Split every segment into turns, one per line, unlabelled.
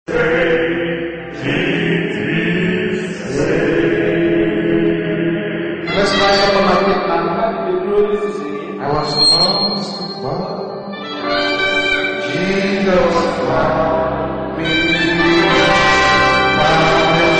Let's rise up on our feet now. I was lost, but Jesus found me. Found me,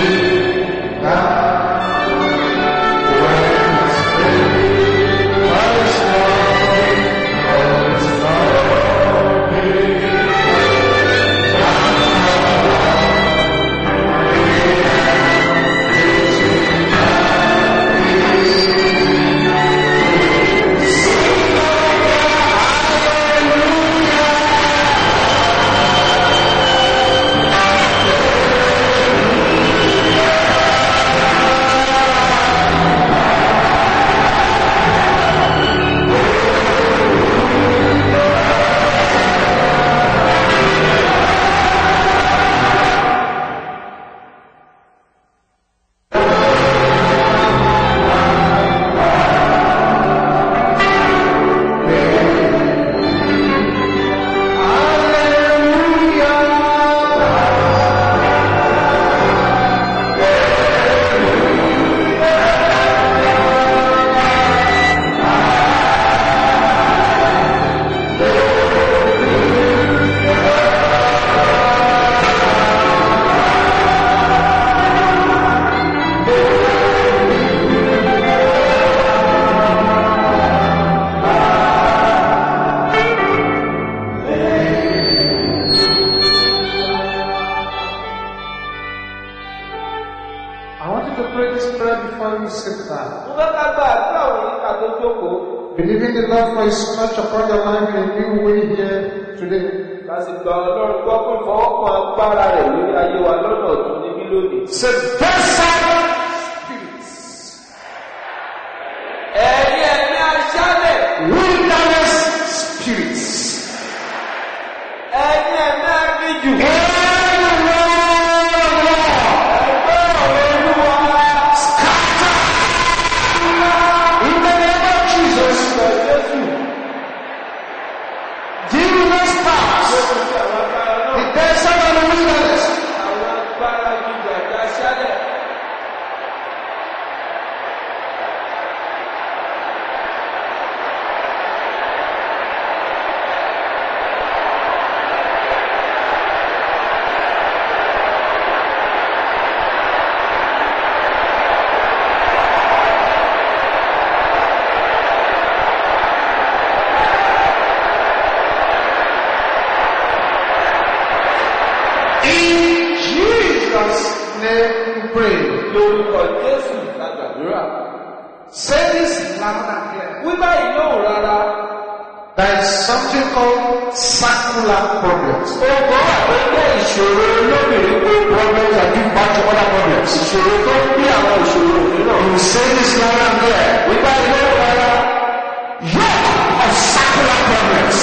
believing the Lord for His touch upon your life in a new way here today. Say, desert spirits, wilderness spirits, say this loud and clear. There is something called circular problems. Problems that give back to other problems. You say this loud and clear. Yoke of circular problems.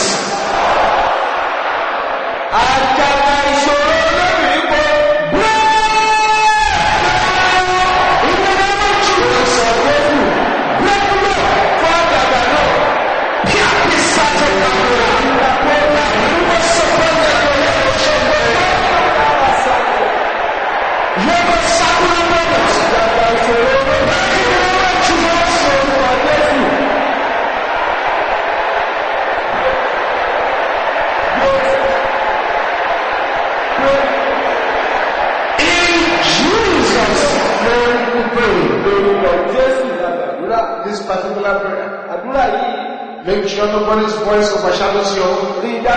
This particular prayer, make sure nobody's voice overshadows your own.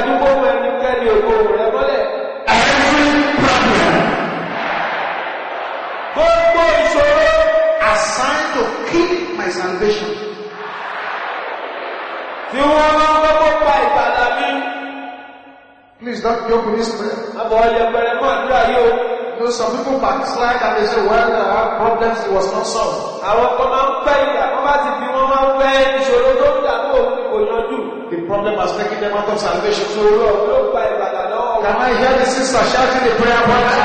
Every problem assigned to keep my salvation, please don't joke with this prayer. You know, some people backslide and they say, well, I have problems, it was not solved. The problem has taken them out of salvation. Can I hear the sister shouting the prayer point?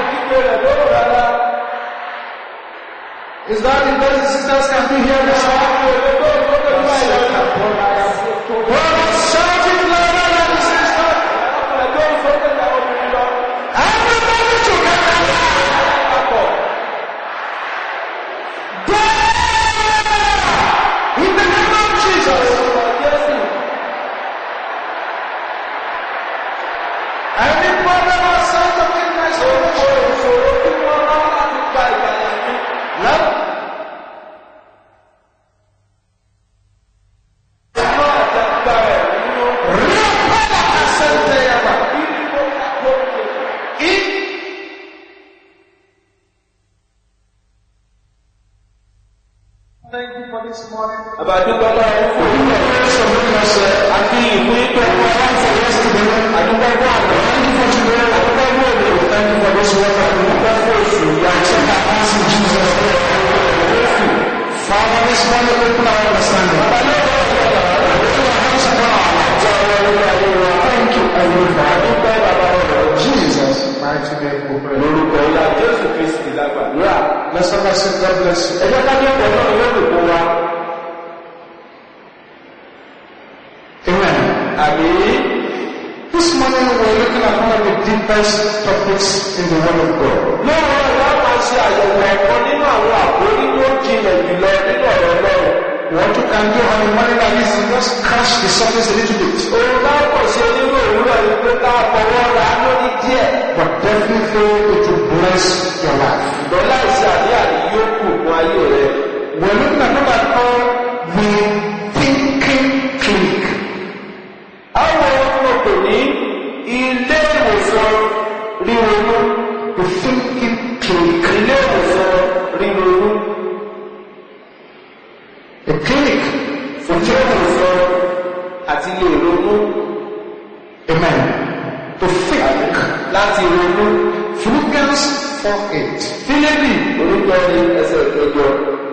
Is that the best the sisters can be here this morning? Shouting louder than the sisters. this morning.
Àbàdúgbò lọ́wọ́ fún
We praise your goodness.
àti ìwé pẹ̀lú
Thank you for yesterday.
àdúgbò fún àná.
Thank you for today.
Àdúgbò fún òde.
Thank you for this work.
Àdúgbò fún oṣù
I accept our thanks in Jesus' name. Father, this morning open our understanding. Open your hands upon our lives. Thank you, Heavenly Father. Jesus' mighty name we pray.
Lórúkọ ìlà Jésù Kristi lágbàdúrà.
Let's all say God bless you.
Ẹ jẹ́ ká jẹ́ pọ̀ náà yóò dùn fún wa.
Amen.
Àmín.
This morning we're looking at one of the deepest topics in the Word of God.
Lọ́wọ́ ìyá máa ṣe àyẹ̀wò ẹ̀kọ́ nínú àwọn àkórí tó jinlẹ̀ jùlọ nínú ọ̀rọ̀ náà.
What you can do on a morning like this is just crash the surface a little bit.
Òun bá pọ̀ sí nínú òwúrọ̀ yìí pé ká fọwọ́ ra lórí díẹ̀.
But definitely it will bless your life.
Ṣùgbọ́n láìsí àní yóò kù fún ayé rẹ̀.
We're looking at what I call the thinking clinic.
Àwọn ọkọ̀ ní ilé ìwòsàn ríronú.
The thinking clinic.
Ilé ìwòsàn ríronú.
A clinic for
Ilé ìwòsàn àti lè ronú.
Amen. To think.
Láti ronú.
Philippians 4:8.
Fílípì orúkọ ní ẹsẹ̀ ìkẹjọ.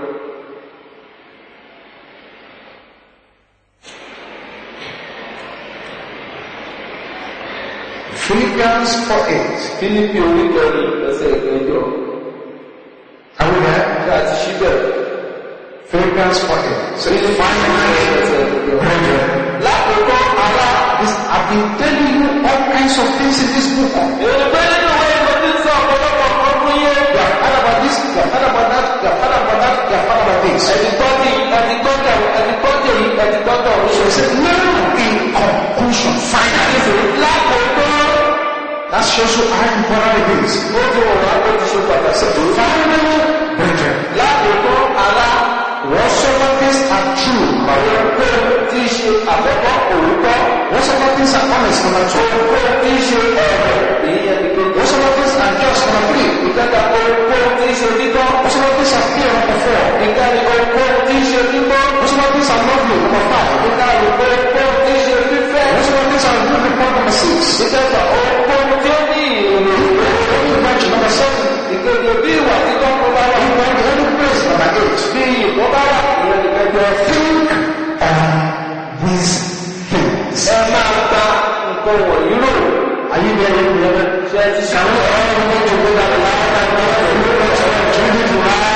Philippians 4:8.
Fílípì orúkọ ní ẹsẹ̀ ìkẹjọ.
Are we there?
Ṣé àti ṣíbẹ̀?
Philippians 4:8. So
Fílípì
finally,
ẹsẹ̀ ìkẹjọ.
brethren,
Lákòókò ara.
I've been telling you all kinds of things in this book.
Èrògbé nínú ìwé ìwé tí ń sọ ọ̀pọ̀lọpọ̀ kan fún yé.
You have heard about this, you have heard about that, you have heard about that, you have heard about this.
Ẹ̀dìgbọ́dì, ẹ̀dìgbọ́dọ̀, ẹ̀dìgbọ́dọ̀ yìí, ẹ̀dìgbọ́dọ̀
So he
oṣù.
said, now in conclusion, finally,
Lákòókò.
that shows you how important it is.
Ó ti wọ̀ wá ó ti ṣe pàtàkì tó.
Finally, brethren,
Lákòókò ara.
whatsoever things are true,
Àwọn ọkọ̀ tí í ṣe àkọ́kọ́ òwúkọ́.
whatsoever things are honest, number 2,
Ọkọ̀ tí í ṣe ẹ̀rọ. Èyí ẹni pé
whatsoever things are just, number 3,
ìkẹta ọkọ̀ tí í ṣe títọ́.
whatsoever things are pure, number 4,
Ìkẹta ọkọ̀ tí í ṣe títọ́.
whatsoever things are lovely, number 5,
Ìkẹta ọkọ̀ tí í ṣe fífẹ́.
whatsoever things are good report, number 6,
Ìkẹta ọkọ̀ tí ó ní ìròyìn.
virtue, number 7,
Ìkẹta bí ìwà títọ́ kó bá wà.
the holy praise, number 8.
Bí ìbọn bá wà. Ìyẹn ìkẹjọ.
Think on these things.
Ẹ máa gba nǹkan wọ̀nyí rò.
Are you there?
Ṣé ẹ ti ṣe
Can we all go together and laugh and laugh and look at each other, try to laugh?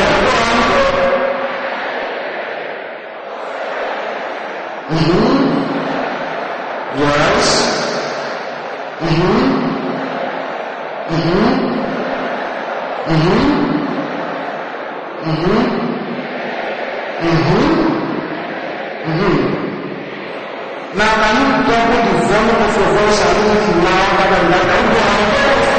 Yes. Now, can you double the volume of your voice and make it louder than that? Can you go on?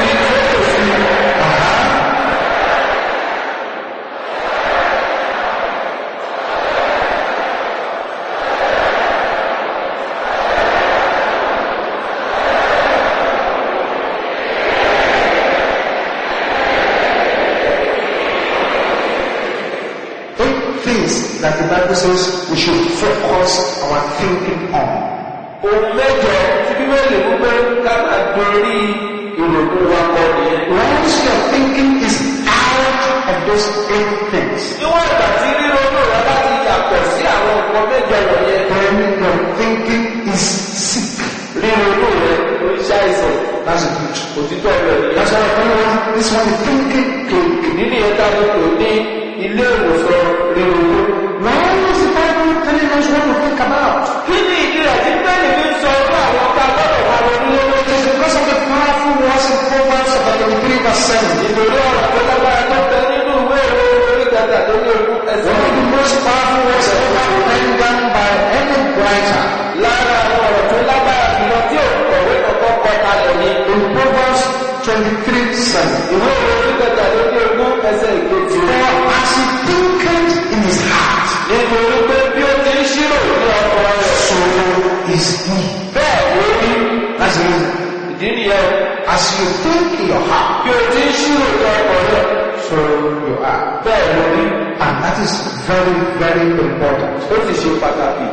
Things that the Bible says we should focus our thinking on.
ohun mẹ́jọ tí Bíbélì mú pé ká máa dorí ìrònú wa kọ nìyẹn.
Once your thinking is out of those 8 things,
Níwọ̀n ìgbà tí ríronú rẹ bá ti yàtọ̀ sí àwọn nǹkan mẹ́jọ wọ̀nyẹn.
then your thinking is sick.
Ríronú rẹ ló ń ṣàìsàn.
That's the truth.
Òtítọ́ rẹ nìyẹn.
That's why I call this one the thinking clinic.
Ìdí nìyẹn tá a lè pè ní ilé ìwòsàn ríronú.
Why is the Bible telling us what to think about?
Kí ni ìdí rẹ̀ tí Bíbélì fi ń sọ fún àwọn ọ̀gá gbọ́dọ̀ máa ronú lórí?
It is because of the powerful words in Proverbs chapter 23 verse 7.
Ìdòdó ọ̀rọ̀ tó lágbára tó bẹ nínú ìwé orí gàdà tó ní ogún ẹsẹ̀.
One of the most powerful words ever penned down by any writer.
Lára àwọn ọ̀rọ̀ tó lágbára jùlọ tí òkọ̀wé kọ̀ọ̀kan kọ kalẹ̀ ni.
In Proverbs 23:7.
Ìwé orí gàdà tó ní ogún ẹsẹ̀ ìkejì.
For as he thinketh in his heart,
Nítorí pé bí ó ti ń ṣírò ní ọkọ̀ rẹ̀.
so is he.
Bẹ́ẹ̀ ló rí.
That's the reason.
Ìdí nìyẹn.
As you think in your heart,
Bí ó ti ń ṣírò ní ọkọ̀ rẹ̀.
So you are.
bẹ́ẹ̀ ló rí.
And that is very, very important.
ó sì ṣe pàtàkì.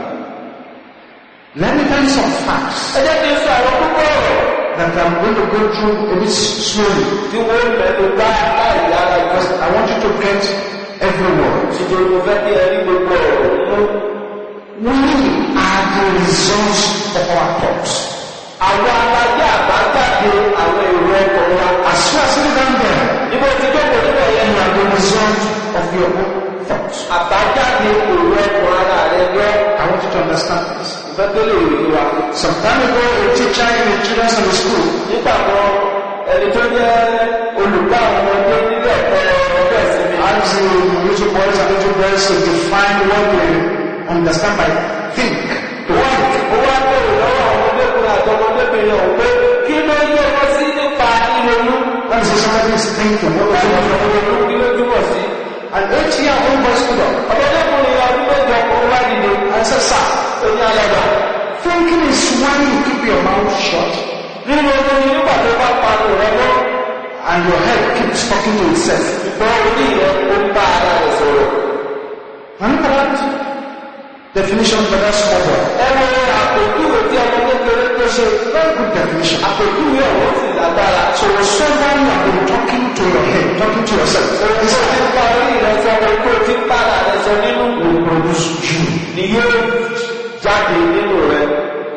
Let me tell you some facts
ẹ jẹ́ kí n sọ àwọn púpọ̀ ọ̀rọ̀
that I'm going to go through a bit slowly.
tí wọ́n mẹ́nu bá láì yára jù.
Because I want you to get every word.
ṣùgbọ́n mo fẹ́ kí ẹ rí gbogbo ọ̀rọ̀ nínú.
We are the results of our thoughts.
àwọn alájẹ́ àbájáde àwọn èrò ọkọ̀ wa.
As you are sitting down there,
níbo tí jókòó níbẹ̀ yẹn.
you are the result of your own thoughts.
àbájáde èrò ọkọ̀ ara rẹ̀ yọ.
I want you to understand this.
ìfẹ́ tó lè rí wa.
Some time ago, a teacher in a children's Sunday school
nígbà kan ẹni tó jẹ́ olùkọ́ àwọn ọmọdé nílé ẹ̀kọ́ ọjọ́ ìsinmi.
asked the little boys and little girls to define what they understand by think.
ó wá bẹ̀rẹ̀ lọ́wọ́ àwọn ọmọdékùnrin àti ọmọdébìnrin ọ̀hún pé kí ló yẹ wọ́n sí nípa ìrònú.
When you say somebody is thinking, what does it mean?
kí ló túmọ̀ sí.
An 8-year-old boy stood up
ọmọdékùnrin ọdún mẹ́jọ kan wá dìde.
and said, "Sir,
ó ní alẹ́gbà.
thinking is when you keep your mouth shut
nínú omi nígbà tó bá panu rẹ mọ́.
and your head keeps talking to itself."
ṣùgbọ́n orí rẹ ó ń bá ara rẹ̀ sọ̀rọ̀.
And look at that definition for that small boy.
ẹ wo àpèjúwe tí ọmọ kékeré tó ṣe.
Very good definition.
àpèjúwe ọ̀hún sì lágbára.
So whenever you have been talking to your head, talking to yourself,
Orí ti ń bá orí rẹ̀ sọ pé kó o ti ń bá ara rẹ̀ sọ nínú.
will produce you.
Ni yóò jáde nínú rẹ̀.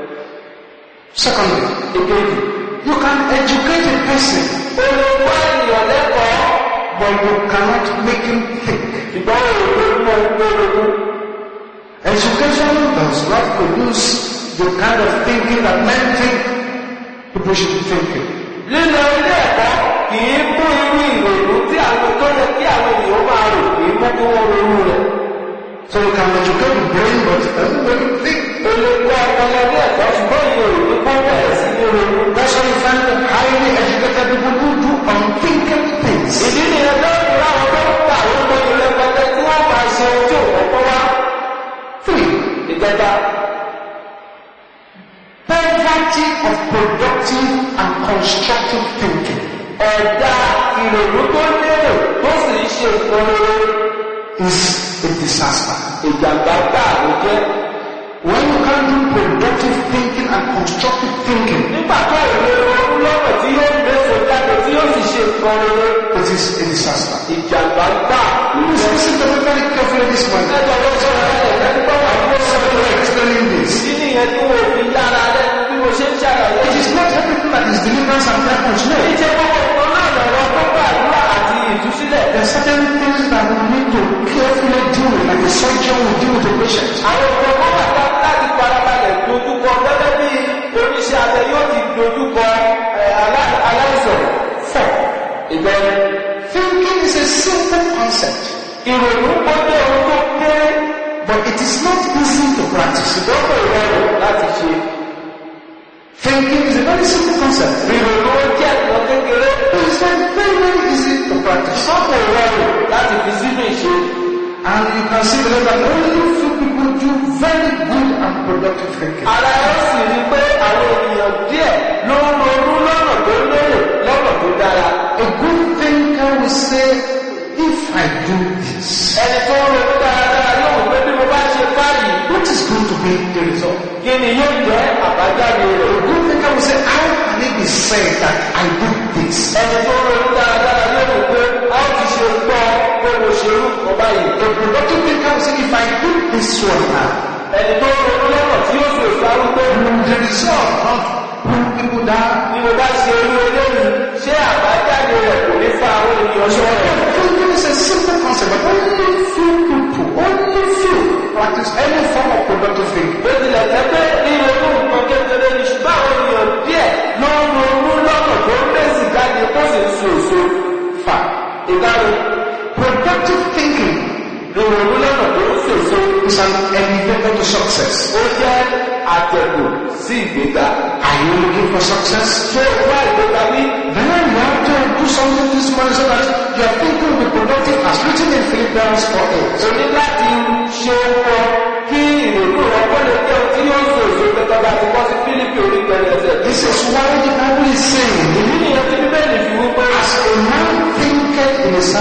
Secondly,
Èkejì.
you can educate a person,
O lè wá ènìyàn lẹ́kọ̀ọ́.
but you cannot make him think.
Ṣùgbọ́n òun ló mọ gbogbo.
Education does not produce the kind of thinking that men think people should be thinking.
Lílọ ilé ẹ̀kọ́ kì í mú irú ìrònú tí àwọn tó yẹ kí àwọn ènìyàn máa rò kì í mú kí wọ́n ronú rẹ̀.
So you can educate the brain, but it doesn't make you think.
O lè kọ́ ọpọlọ ilé ẹ̀kọ́ ṣùgbọ́n ìrònú kó bẹ̀rẹ̀ sí ní ronú.
That's why you find that highly educated people who do unthinking things.
Ìdí nìyẹn tó ń ra àwọn tó ń gbà wọ́n mọ ilé pẹtẹ tí wọ́n máa ṣe ohun tí ò kọ́kọ́ wá. Ìjọba.
Poverty of productive and constructive thinking
Ẹ̀dá ìrònú tó lérò tó sì ń ṣe nǹkan rere.
is a disaster.
Ìjàmbá gbà ló jẹ́.
When you can't do productive thinking and constructive thinking,
Nígbà tó ìwé ronú lọ́nà tí yóò méso jáde tí yóò sì ṣe nǹkan rere.
it is a disaster.
Ìjàmbá gbà ló
Please
jẹ́.
listen to me very carefully this morning.
Ẹjọ́ ló sọ̀rọ̀ ẹ̀ lẹ́nu bá wà ní
I'm not explaining this.
ìdí nìyẹn tí wọ́n fi yára rẹ̀ bí mo ṣe ń ṣàlàyé.
It is not everything that is deliverance and purpose. No.
Ìjẹ́ gbogbo nǹkan náà lọ̀rọ̀ tó gbàdúrà àti ìtúsílẹ̀.
There are certain things that we need to carefully deal with, like a surgeon will deal with a patient.
Àwọn ọ̀pọ̀ wà láti farabalẹ̀ dojúkọ gẹ́gẹ́ bí oníṣẹ́ abẹ yóò ti dojúkọ aláìsàn. Ìbẹ̀rẹ̀.
Thinking is a simple concept,
Ìrònú ó jẹ́ ohun tó kéré,
but it is not easy to practice.
ìdọ́kọ̀ ìrọ̀rùn láti ṣe.
Thinking is a very simple concept.
Ìrònú ó jẹ́ ìwọ̀n kékeré,
It is very, very easy to practice.
ìdọ́kọ̀ ìrọ̀rùn láti fi sínú ìṣe.
And you can see that only few people do very good and productive thinking.
Ara ẹ̀ sì rí pé àwọn ènìyàn díẹ̀ ló ń ronú lọ́nà tó lérò lọ́nà tó dára.
A good thinker will say, if I do this,
Ẹni tó ń ronú dáradára yóò wò pé bí mo bá ṣe báyìí,
what is going to be the result?
kí ni yóò jẹ́ àbájáde
A
rẹ̀?
good thinker will say, how can it be said that I did this?
Ẹni tó ń ronú dáradára yóò wò pé a ó ti ṣe gbọ́ pé mo ṣe irú nǹkan báyìí.
A productive thinker will say, if I do this one now,
Ẹni tó ń ronú lọ́nà tí yóò ṣe ìsáwí pé
the result not pull people down.
bí mo bá ṣe irú eléyìí, ṣé àbájáde rẹ̀ kò ní fa àwọn ènìyàn
So
ṣọ́rẹ̀?
thinking is a simple concept, but only few people, only few practice any form of productive thinking.
Bó tilẹ̀ jẹ́ pé ríronú nǹkan kékeré ni ṣùgbọ́n àwọn ènìyàn díẹ̀ ló ń ronú lọ́nà tó ń bèsì jáde tó sì ń so èso.
Fact.
Ìdáhùn
Productive thinking
ríronú lọ́nà tó ń so èso.
is an elevator to success.
Ó jẹ́ àtẹ̀gùn sí ìgbéga.
Are you looking for success?
Ṣé o wá ìgbéga bí?
Then you have to do something this morning so that your thinking will be productive as written in Philippians 4:8.
O ní láti ṣe ọkọ kí ìrònú ọkọ lè jẹ́ tí yóò so èso gẹ́gẹ́ bá ti kọ́ sí Fílípì onígbẹ̀rẹ̀sẹ̀.
This is why the Bible is saying,
Èyí nìyẹn tí Bíbélì fi wípé
as a man thinketh in his heart,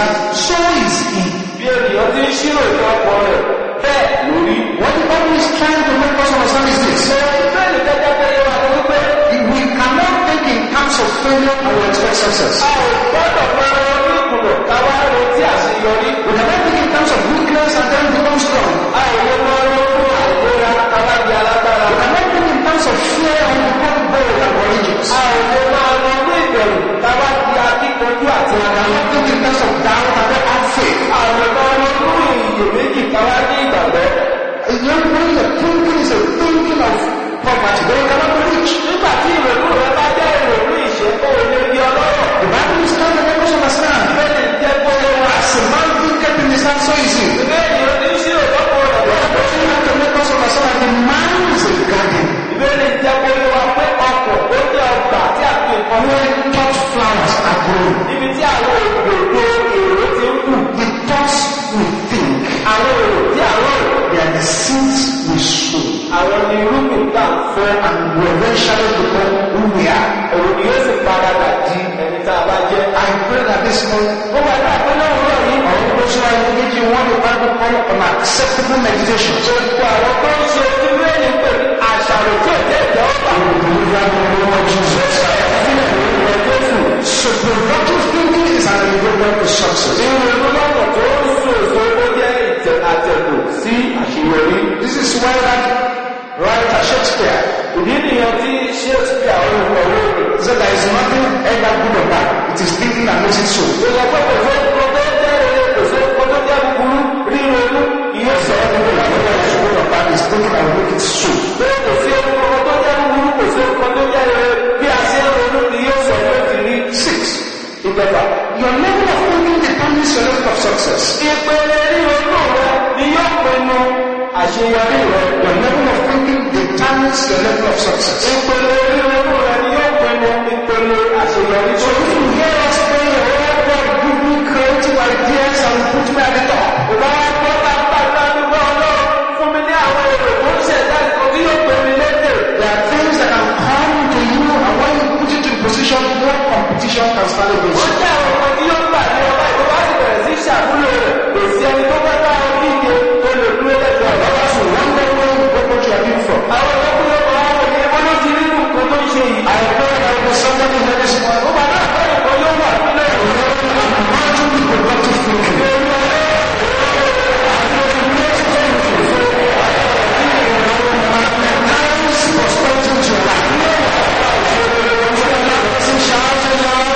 heart, so is he.
bí ènìyàn ti ń ṣírò ìtọ́ ọkọ rẹ̀ bẹ́ẹ̀ lórí.
What the Bible is trying to make us understand is this.
bẹ́ẹ̀ni gẹ́gẹ́ bẹ́ẹ̀ wà ní wípé
We cannot think in terms of failure and we expect success.
a ò gbọ́dọ̀ máa ronú ìkùnà káwá retí àṣeyọrí.
We cannot think in terms of weakness and then become strong.
a ò lè máa ronú àìlera káwá di alágbára.
We cannot think in terms of fear and become bold and courageous.
a ò lè máa ronú ìbẹ̀rù káwá di akíkanjú àti
We cannot think in terms of doubt and then have faith.
a ò lè máa ronú iyèméjì káwá ní ìgbàgbọ́.
When your thinking is a thinking of poverty, then you cannot be rich.
nígbà tí ìrònú rẹ bá jẹ́ ìrònú ìṣẹ́kọ̀ olè di ọlọ́rọ̀.
The Bible is trying to make us understand.
bẹ́ẹ̀ni jẹ́ gbọ́dọ̀ wá.
As a man thinketh in his heart, so is he.
bẹ́ẹ̀ni ó ti ń ṣírò lọ́pọ̀ rẹ̀
The Bible is trying to make us understand that the man is a garden.
ìbéèrè jẹ́ gbọ́dọ̀ wá pé ọkọ̀ ó jẹ́ ọgbà tí a fi nǹkan mú.
Where top flowers are grown.
níbi tí àwọn òdòdó èrò ti ń kù.
The thoughts we think,
àwọn èrò tí àwọn èrò.
they are the seeds we sow.
àwọn ni irúgbìn gbà fún
And we eventually become who we are.
òun ni yóò sì padà di ẹni tá a bá jẹ́.
I pray that this morning,
ó wà ní àpẹẹrẹ òwúrọ̀ yìí.
all those who are engaging in what the Bible calls unacceptable meditation,
gbogbo àwọn tó ń ṣe irú ẹni pé àṣàrò tí ò jẹ́ ìjọ ọ̀pá.
So productive thinking is an enabler to success.
ìrònú lọ́nà tó ń so èso ó jẹ́ àtẹ̀kù sí àṣeyọrí.
This is why that writer Shakespeare
ìdí nìyẹn tí Shakespeare olùkọ́wé rẹ̀.
said there is nothing either good or bad. It is thinking that makes it so.
ìyẹn pé kò sí nǹkan tó jẹ́ rere kò sí nǹkan tó jẹ́ búburú ríronú ìyẹn
So
sọ
everything that is good or bad is thinking that will make it so.
pé kò sí nǹkan tó jẹ́ búburú kò sí nǹkan tó jẹ́ rere bí a ṣe ń ronú ni yóò sọ pé ti rí.
6.
ìgbẹ́fà.
Your level of thinking determines your level of success.
ìpele ríronú rẹ ni yóò pinnu àṣeyọrí rẹ.
Your level of thinking determines your level of success.
ìpele ríronú rẹ ni yóò pinnu ìpele àṣeyọrí.
So if you hear us praying, oh God, give me creative ideas and put me at the top.
ìbá wa gbọ́ ká pàdé àdúgbò ọlọ́run fún mi ní àwọn èrò tó ń ṣẹ̀dá ìkan tí yóò pè mí lédè.
There are things that can come to you, and when you put it in position, no competition can stand against
wọ́n
you.
jẹ́ àwọn ọmọ tí yóò gbà ní ọba ìlú wá sì bẹ̀rẹ̀ sí ṣàmúlò rẹ̀ kò sí ẹni tó bá bá wọn díje tó lè dúró lẹ́gbẹ̀ẹ́ ọ̀gá.
That's one level what you are doing from.
àwọn ọmọkùnrin ọmọ àwọn òye wọn ló ti rí nǹkan tó ń ṣe yìí.
I pray that there will be somebody here this morning.
ó bá náà fẹ́ ìkan yóò wà nílẹ̀
Imagine the productive thinking. Nice prosperity into your life. Shout it out.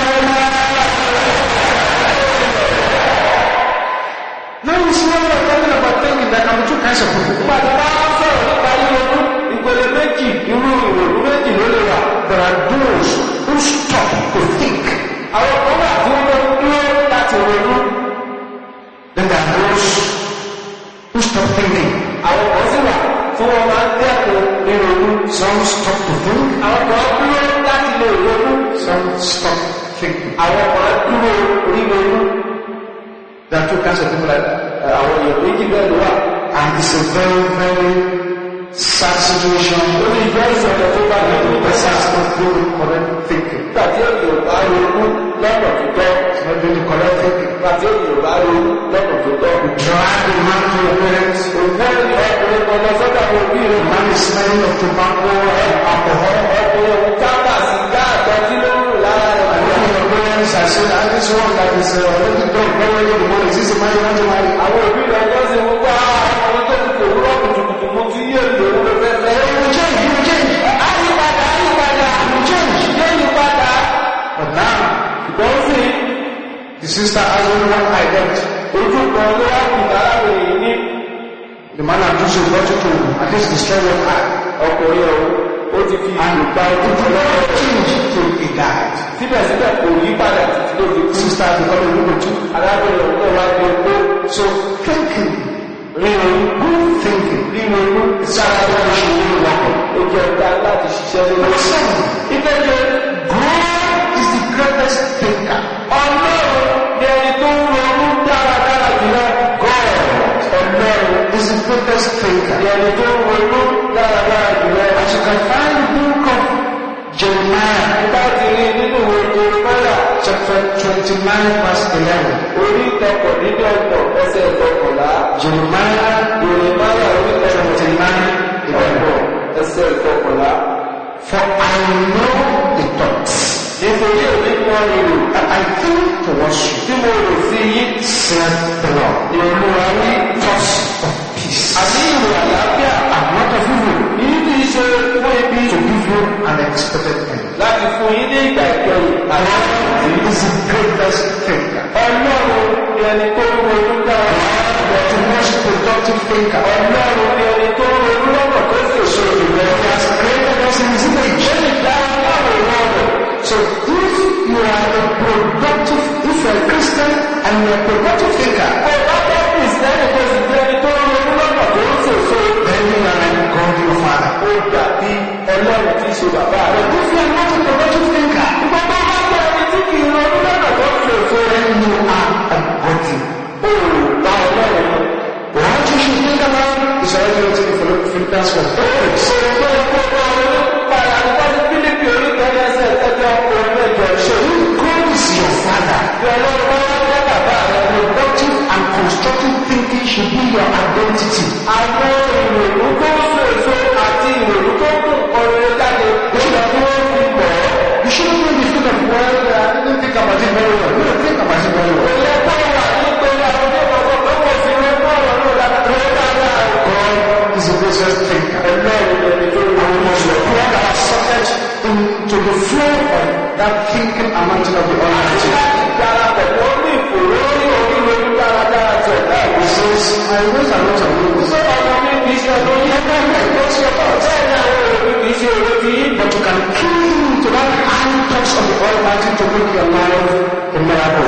Now you see what we're talking about thinking. There can be two kinds of people.
pàtó bá wá sọ̀rọ̀ nípa ríronú ìpele méjì irú ìrònú méjì ló lè wà.
There are those who stop to think.
àwọn kan wà tí wọ́n máa ń dúró láti ronú.
Then there are those who stop thinking.
àwọn kan sì wà tí wọ́n máa ń dẹ́kun ríronú.
Some stop to think.
àwọn kan dúró láti lè ronú.
Some stop thinking.
àwọn kan dúró ríronú.
There are two kinds of people like that.
àwọn èèyàn méjì bẹ́ẹ̀ ló wà.
And it's a very, very sad situation.
ó ní ìfẹ́ ìṣẹ̀lẹ̀ tó bá nínú
The
ìgbésà.
person is not doing the correct thinking.
nígbà tí ènìyàn bá ronú lọ́nà tó tọ́.
It's not doing the correct thinking.
nígbà tí ènìyàn bá ronú lọ́nà tó tọ́.
Drag the man to your parents.
òfin ọkùnrin kan lọ sọ́dọ̀ àwọn òbí
The
rẹ̀.
man is smelling of tobacco and alcohol.
ọkùnrin òun tábà sí gá àtọ́jú ló ń rò lára rẹ̀.
And when your parents are saying, and this one that is already done very well in the morning, is this the man you want to marry?
àwọn òbí rẹ̀ lọ sí gbogbo àwọn tó ti kòwúrọ̀ kùtùkùtù mú tí yé lò ó ló fẹ́ fẹ́.
You change, you change.
àyípadà
You change.
yé yípadà.
But now,
ṣùgbọ́n sì
the sister has only one identity.
ojú kan ló wá kù láàrin yìí ní
The man had just brought you to at least destroy your eye.
ọkùnrin ọ̀hún ó ti fi ìlú gba ojú
If
kan
you
lọ́wọ́
never
rẹ̀.
change till he died.
síbẹ̀síbẹ̀ kò yí padà títí tó fi kú.
Sister has become a number two.
arábìnrin ọ̀hún náà wá di opó.
So thinking,
ríronú
good thinking,
ríronú
it's something that we should really work on.
ó jẹ́ ọ̀gá láti ṣiṣẹ́ lé
Number
lórí.
7,
ìkẹjọ
God is the greatest thinker.
ọlọ́run ni ẹni tó ń ronú dáradára jùlọ.
God is the greatest thinker.
ni ẹni tó ń ronú dáradára jùlọ.
As you can find the book of Jeremiah,
láti rí nínú ìwé Jeremiah
chapter 29 verse 11.
Orí ìkọkàndínlọ́gbọ̀n ẹsẹ̀ ìkọkànlá.
Jeremiah
Jeremiah orí
29:11.
ẹsẹ̀ ìkọkànlá.
For I know the thoughts
Nítorí èmi mọ èrò
that I think towards you,
tí mo rò sí yín.
said the Lord.
Ní Olúwa wí.
Thoughts of peace,
Àní ìrò àlàáfíà
and not of evil,
yìí kì í ṣe fún ibi
to give you an expected end.
láti fún yín ní ìgbà ìkẹyìn.
God is the greatest thinker.
Ọlọ́run ni ẹni tó ń ronú dára.
The most productive thinker.
Ọlọ́run ni ẹni tó ń ronú lọ́nà tó ṣèṣe ìrẹ́.
He has created us in His image. So if you are a productive, if you are a Christian and you are a productive thinker, then you are like God your Father. But if you are not a productive thinker, then you are a godly. What you should think about is already written in Philippians 4. So if God is your Father, productive and constructive thinking should be your identity. You shouldn't really think of, well, I didn't think about it very well. You don't think about it very well. God is a business thinker. And we must plug our socket into the flow of that thinking anointing of the Almighty. He says, my ways are not your ways. But you can cling to that high touch of the Almighty to make your life a miracle.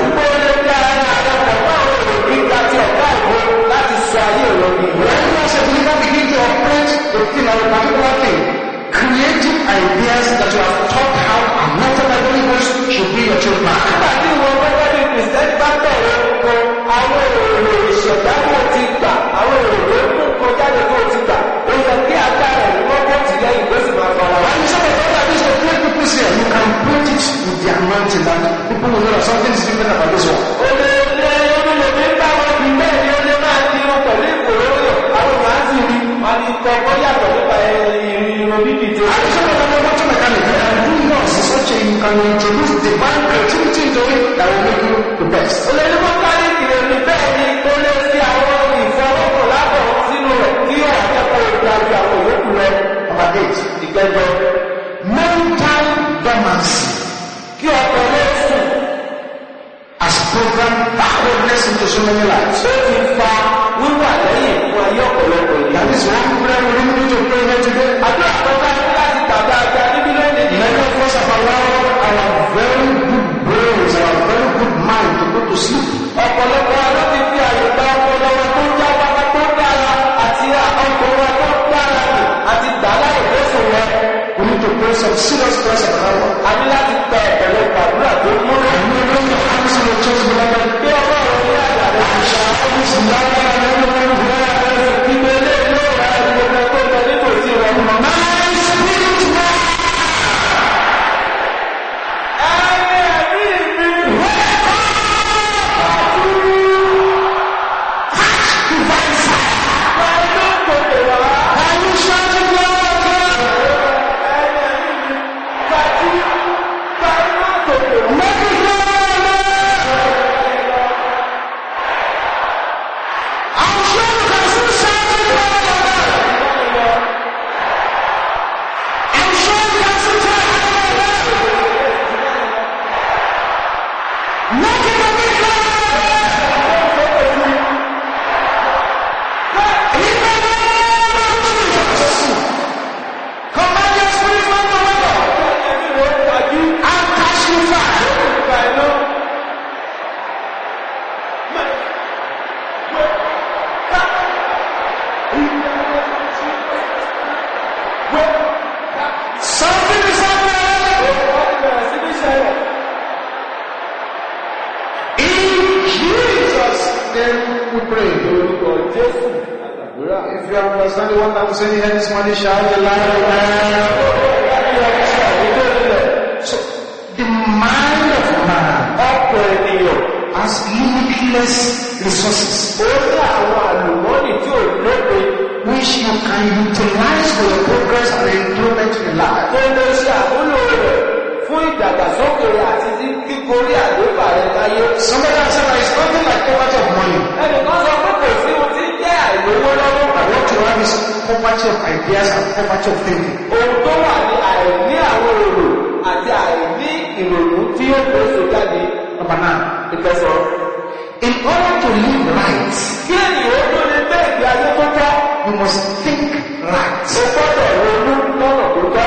When you as a believer begin to operate the thing or a particular thing, creative ideas that you have taught how anointed by the Holy Ghost should be your trademark. You can put it with the anointing that people will know that something is different about this one. You can introduce divine creativity into it that will make you the best. Number 8. Mental dormancy has programmed backwardness into so many lives. That is one prayer we need to pray here today. Many of us have allowed our very good brains, our very good mind to go to sleep. We need to pray some serious prayers about our Lord. And we bring the hands in the church, beloved. I shall always love and everyone who my spirit man. If you understand what I'm saying here this morning, shout the louder. So, the mind of man limitless resources
ó ní àwọn àlùmọ́nì tí ò lópin
which you can utilize for your progress and improvement in life.
tó lè ṣe àmúlò rẹ̀ fún ìdàgbàsókè àti kíkorí àléébà rẹ̀ láyé.
Somebody has said that it's nothing like poverty of money.
ẹnìkan sọ pé kò sí ohun tí jẹ́ àìlówó lọ́wọ́.
But what you have is poverty of ideas and poverty of thinking.
ohun tó wà ní àìní àwọn èrò àti àìní ìrònú tí ó pèsè jáde.
Number 9.
ìkẹsàn.
In order to live right,
kí ènìyàn tó lè gbé ìgbé ayé tó tọ́.
you must think right.
ó gbọ́dọ̀ ronú lọ́nà tó tọ́.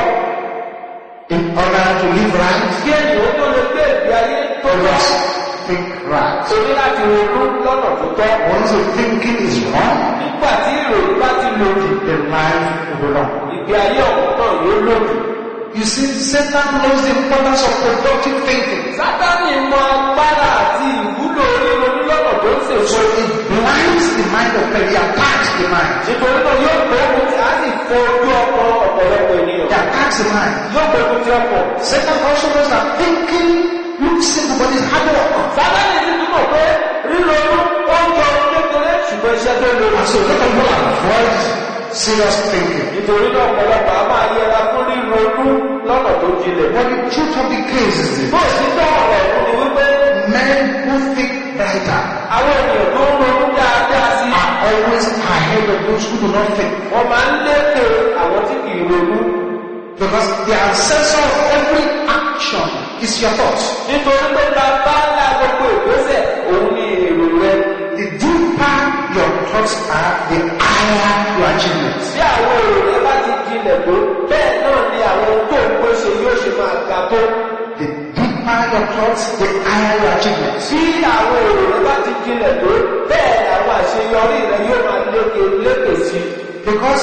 In order to live right,
kí ènìyàn tó lè gbé ìgbé ayé tó
you
tọ́.
must think right.
o ní láti ronú lọ́nà tó tọ́.
Once the thinking is wrong,
nígbà tí ìrònú bá ti lòdì
the life will be wrong.
ìgbé ayé ọ̀hún náà yóò lòdì.
You see, Satan knows the importance of productive thinking.
Sátánì mọ agbára àti ìwúlò ríronú lọ́nà tó ń
So
ṣèṣe.
it blinds the mind of people. He attacks the mind.
nítorí náà yóò gbógun tí a sì fọ ojú ọkọ ọ̀pọ̀lọpọ̀
He
ènìyàn.
attacks the mind.
yóò gbógun tí ọkọ̀.
Satan also knows that thinking looks simple, but it's hard work.
Sátánì ti túmọ̀ pé ríronú ó ń jọ kékeré ṣùgbọ́n iṣẹ́ tó lè
And so let people avoid serious thinking.
nítorí náà ọ̀pọ̀lọpọ̀ a máa yẹra fún ríronú lọ́nà tó jinlẹ̀.
But the truth of the case is this.
bó sì tọ́ ọ̀rọ̀ ọ̀hún ni wípé
Men who think brighter
àwọn ènìyàn tó ń ronú dáadáa sí
are always ahead of those who do not think.
wọ́n máa ń lékè àwọn tí kì í ronú.
Because the ancestor of every action is your thoughts.
nítorí pé bàbá ńlá gbogbo ìgbésẹ̀ òun ni èrò rẹ.
The deeper your thoughts are, the higher your achievements.
bí àwọn èrò rẹ bá ti jinlẹ̀ tó bẹ́ẹ̀ náà ni àwọn ohun tó ń pèsè yóò ṣe máa ga tó.
The deeper your thoughts, the higher your achievements.
bí àwọn èrò rẹ bá ti jinlẹ̀ tó bẹ́ẹ̀ ni àwọn àṣeyọrí rẹ yóò máa lékè sí.
Because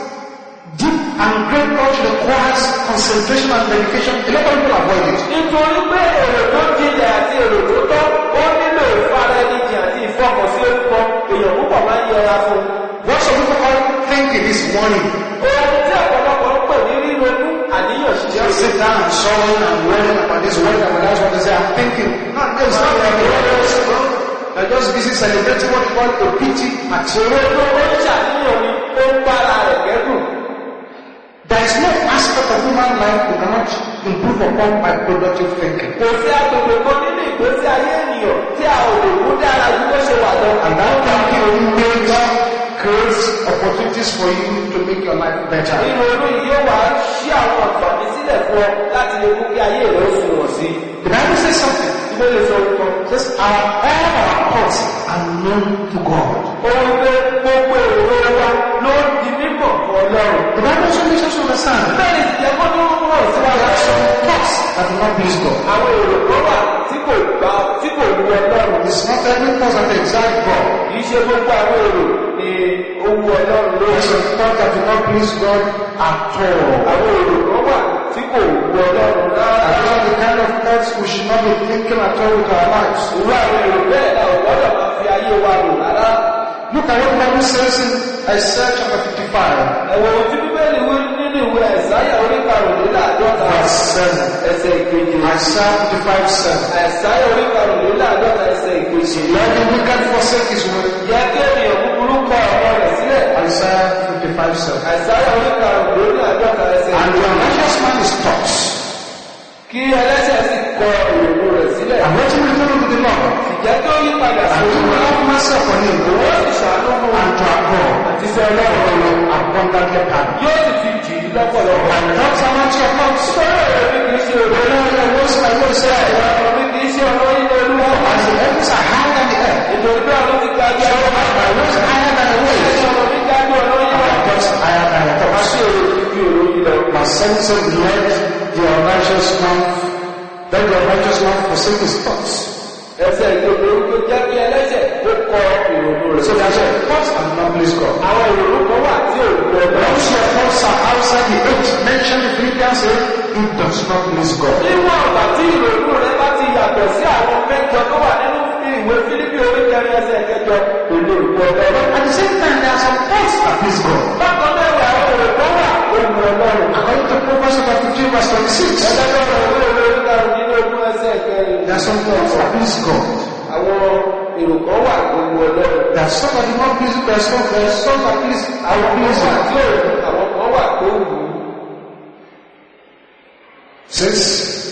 deep and great thought requires concentration and dedication. A lot of people avoid it.
nítorí pé èrò tó jinlẹ̀ àti èrò tó tọ́ ó nílò ìfaraẹnijìn àti ìfọkànsí orúkọ èèyàn púpọ̀ máa ń yẹra fún.
What some people call thinking is morning.
ohun tí ọ̀pọ̀lọpọ̀ ń pè ní ríronú àníyàn ṣiṣẹ́.
Just sit down and solve and worrying about this, worrying about that, what they say, I'm thinking. No, it's not like they're just busy celebrating what you call a pity party.
èrò tó ń ṣàníyàn ni ó ń bára rẹ̀ kẹ́dùn.
There is no aspect of human life we cannot improve upon by productive thinking.
kò sí agbègbè kan nínú ìgbésí ayé ènìyàn tí a ò lè mú dára ju bó ṣe wà lọ.
And that thinking creates opportunities for you to make your life better.
nínú olú yìí yóò wá ṣí àwọn àǹfààní sílẹ̀ fún ọ láti lè mú kí ayé rẹ̀ ó sunwọ̀n sí.
The Bible says something.
ìwé lè sọ orúkọ.
It says, all our thoughts are known to God.
ohun pé gbogbo èrò wa ló di mímọ̀ fún Ọlọ́run.
The Bible also makes us understand that
bẹ́ẹ̀ ni ìjẹ́ kó tó ń rọ̀ sí wa
there are some thoughts that do not please God.
àwọn èrò kan wà tí kò wù Ọlọ́run.
It's not every thought that excites God.
kì í ṣe gbogbo àwọn èrò ni ó wù Ọlọ́run
There are
lórí.
some thoughts that do not please God at all.
àwọn èrò kan wà tí kò wù Ọlọ́run
And
rárá.
those are the kind of thoughts we should not be thinking at all with our lives.
Ìwé àwọn èrò bẹ́ẹ̀ la ò gbọ́dọ̀ máa fi ayé wa lò rárá.
Look at what the Bible says in Isaiah chapter 55,
Ẹ̀wọ̀n ojú bíbélì wí nínú ìwé Àìsáyà orí karùnléláàádọ́ta
verse 7.
ẹsẹ̀ ìkejì.
Isaiah 55, 7.
Àìsáyà orí karùnléláàádọ́ta ẹsẹ̀ ìkejì.
Let the wicked forsake his way.
Yẹ kí ènìyàn búburú kọ ọ̀rọ̀ rẹ̀ sílẹ̀.
Isaiah 55, 7.
Àìsáyà orí karùnléláàádọ́ta ẹsẹ̀
And the
ìkejì.
righteous man is taught.
Kí ẹlẹ́ṣẹ̀ sì kọ ìrònú rẹ̀ sílẹ̀.
And what will return unto the Lord?
Ìjẹ́ kí ó yí padà sí
And he will have mercy upon him.
Ó sì ṣàánú fún
And to our God.
àti sọ Ọlọ́run
He will abundantly pardon.
yóò sì fi jì í lọ́pọ̀lọpọ̀.
And thoughts are not your thoughts.
Sọ́rọ̀ rẹ̀ mi kì í ṣe òwe.
Your ways, my ways, say I am.
Ọ̀rọ̀ mi kì í ṣe ọ̀rọ̀ yín lórí wọn.
As the heavens are higher than the earth.
Nítorí pé àwọn ti ga bí
So
ọ̀rọ̀
are my ways higher than the ways.
ọ̀rọ̀ mi ga bí ọ̀rọ̀ yín lọ.
My thoughts higher than your
Má
thoughts.
ṣe èrò ti ju èrò yín lọ.
My sense of let the unrighteous man forsake his thoughts.
Ẹsẹ̀ ìgbòho ló jẹ́ kí ẹlẹ́ṣẹ̀ ó kọ ìrònú rẹ̀.
So that's why thoughts are not please God.
Àwọn ìrònú kan wà tí ò gbọ́ lọ.
Once your thoughts are outside the age mentioned in Philippians 8, it does not please God.
Níwọ̀n àgbà tí ìrònú rẹ̀ bá ti yàtọ̀ sí àwọn mẹ́jọ tó wà nínú ìwé Fílípì orí kẹrin ẹsẹ̀ kẹjọ kò lè gbọ́ lọ.
At the same time, there are some thoughts that please God.
Bákan náà wà àwọn èrò kan wà ó wù Ọlọ́run.
According to Proverbs chapter 15, verse 26,
Ẹgbẹ́ ọ̀rọ̀ ìwé orí karùn-ún ẹsẹ̀ kẹrin.
there are some thoughts that please God.
Àwọn èrò kan wà gbogbo ọlọ́run.
There are some that do not please you, there are some that please
Àwọn kan
please
wà
you.
tí ò wù, àwọn kan wà tó wù ú.
Says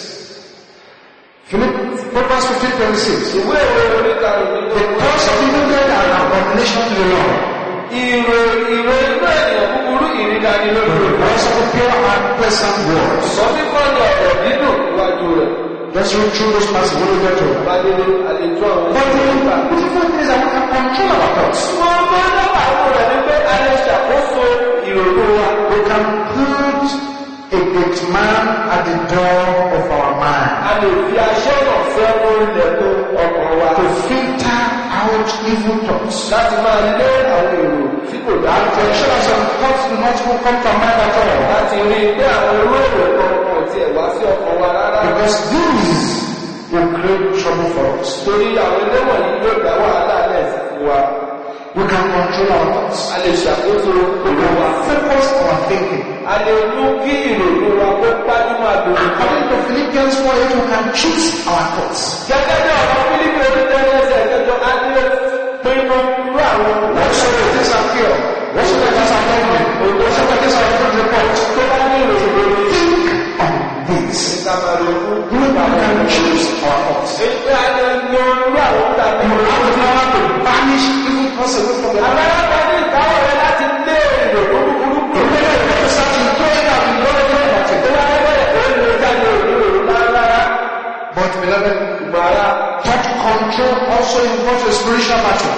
Proverbs 15:26.
Ìwé ìwé oríta òní
The cause of evil men are an abomination to the Lord.
ìrò inú ènìyàn búburú ìrìnà ni
But
lórí
the
rẹ̀.
voice of the pure and pleasant words.
Sọ fífọ́ ni ọ̀rọ̀ nínú iwájú rẹ̀.
Let's read through those passages. What do we get to?
Bádélé àlejò àwọn
But the
ìgbà.
beautiful thing is that we can control our thoughts.
Wọ́n máa ń dábàá àwọn rẹ̀ ní pé a lè ṣàkóso ìrònú wa.
We can put a gate man at the door of our mind
A lè fi aṣọ́nà sẹ́nu ilẹ̀kùn ọkàn wa.
to filter out evil thoughts.
Láti máa lé àwọn èrò tí kò dá
And to ensure that some thoughts do not even come to our mind at all.
láti rí i pé àwọn olóòrò kan ti ẹ̀ wá sí ọkàn wa rárá.
Because these will create trouble for us.
Torí àwọn ẹlẹ́wọ̀n yìí yóò dá wàhálà lẹ̀ fún wa.
We can control our thoughts.
A lè ṣàkóso
We
gbogbo wa.
can focus our thinking.
A lè mú kí ìrònú wa kó gbájúmọ̀ àdúrà.
According to Philippians 4:8, we can choose our thoughts.
Gẹ́gẹ́ bí ọ̀rọ̀ Fílípì onítẹ̀lẹ́sẹ̀ kẹjọ á ní pinnu irú àwọn
Whatsoever things are pure, whatsoever things are lovely, whatsoever things are good report,
tó bá ní ìrònú
think on this.
ìtàmàlòkú
We can choose our thoughts.
ètò àjọ yan irú àwọn tàbí
You have the power to banish evil thoughts away from the mind.
agbára ní ìkáwọ̀ rẹ láti lé ìrònú búburú
You
kúrò.
may not be certain, throw it out, you don't know about it.
Tó bá bẹ̀rẹ̀ ó lè jáde ìrònú rárá.
But beloved,
Ìgbàrá
thought control also involves a spiritual battle.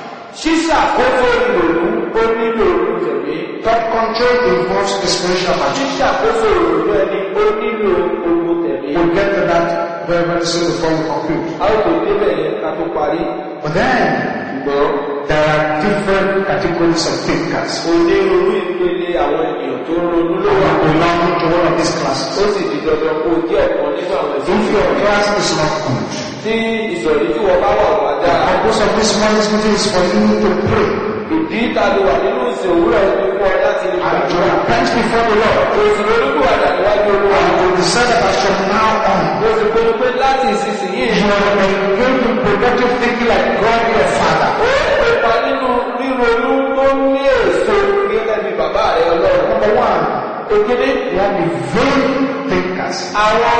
ṣíṣàkóso ìrònú ó nílò ìtẹ̀mí.
Thought control involves a spiritual battle.
Ṣíṣàkóso ìrònú ẹni ó nílò ogun tẹ̀mí.
We'll get to that very, very soon before we conclude.
A ó tó débẹ̀ yẹn ká tó parí.
But then,
Ṣùgbọ́n
there are different categories of thinkers
onírúurú ìpele àwọn ènìyàn tó ń ronú ló
who
wà.
belong to one of these classes.
Ó sì di dandan kó jẹ́ ọ̀kan nínú àwọn ẹ̀sìn.
If your class is not good,
Tí ìsọ̀rí tí wọ́n bá wà wá
the
dáa.
purpose of this morning's meeting is for you to pray
Ìdí ìtàlù wà nínú ìsìn òwúrọ̀ ẹni fún ọ láti rí
and to
gbàdúrà.
repent before the Lord.
Oṣù lórúkọ àdàníwájú olúwa.
And to decide that as from now on,
Oṣù pinnu pé láti ìsinsìnyí.
you are engaged in productive thinking like God your Father.
Ó pèpà nínú ríronú tó ní èso gẹ́gẹ́ bí bàbá rẹ̀ ọlọ́run.
Number one,
Èkìní,
you have the vain thinkers.
àwọn